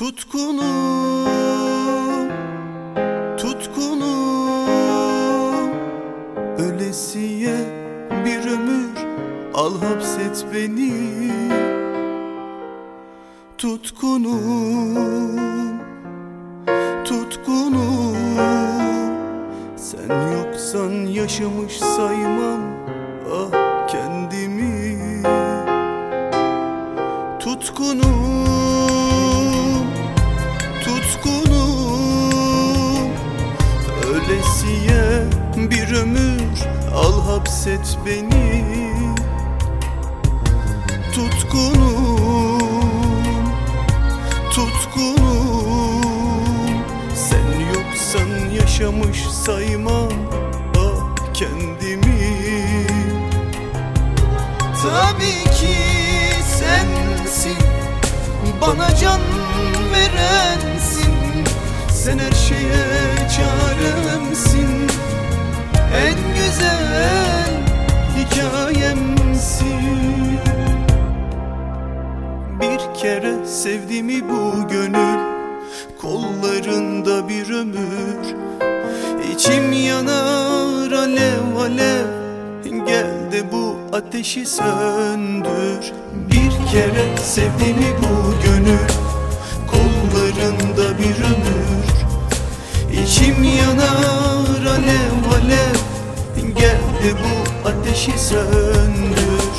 Tutkunum, tutkunum, ölesiye bir ömür al hapset beni. Tutkunum, tutkunum, sen yoksan yaşamış saymam ah kendimi. Tutkunum, tutkunum, ölesiye bir ömür al hapset beni. Tutkunum, tutkunum, sen yoksan yaşamış saymam ah kendimi. Tabii ki sensin, bana can verensin. Sen her şeye çaremsin, en güzel hikayemsin. Bir kere sevdiğimi bu gönül, kollarında bir ömür. İçim yanar alev alev, gel de bu ateşi söndür. Bir kere sevdiğimi bu gönül, kollarında bir ömür. İçim yanar alev alev, gel de bu ateşi söndür.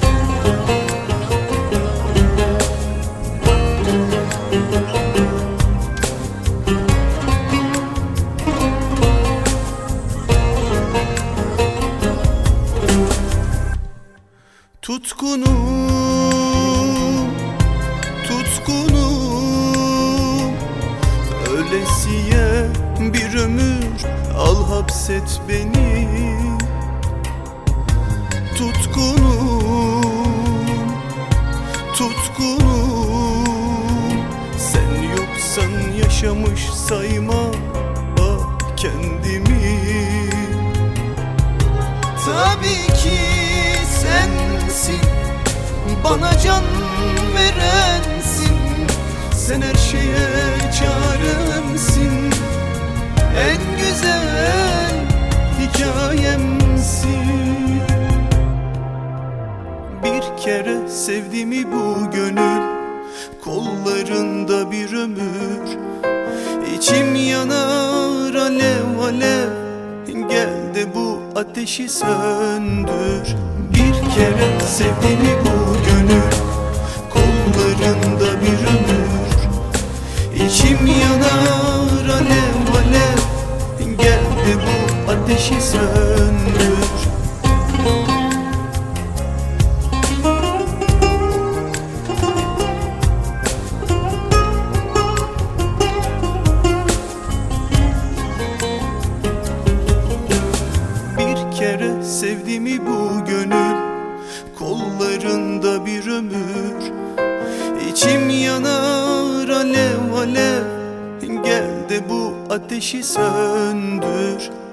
Tutkunum, tutkunum, ölesiye bir ömür al hapset beni. Tutkunum, tutkunum, sen yoksan yaşamış saymam ah kendimi. Tabii ki sensin, bana can verensin. Sen her şeye çaremsin, en güzel hikayemsin. Bir kere sevdiğimi bu gönül, kollarında bir ömür. İçim yanar alev alev, gel de bu ateşi söndür. Bir kere sevdiğimi bu gönül, kollarında bir ömür. İçim yanar alev alev, gel de bu ateşi söndür. Sevdiğimi bu gönül, kollarında bir ömür. İçim yanar alev alev, gel de bu ateşi söndür.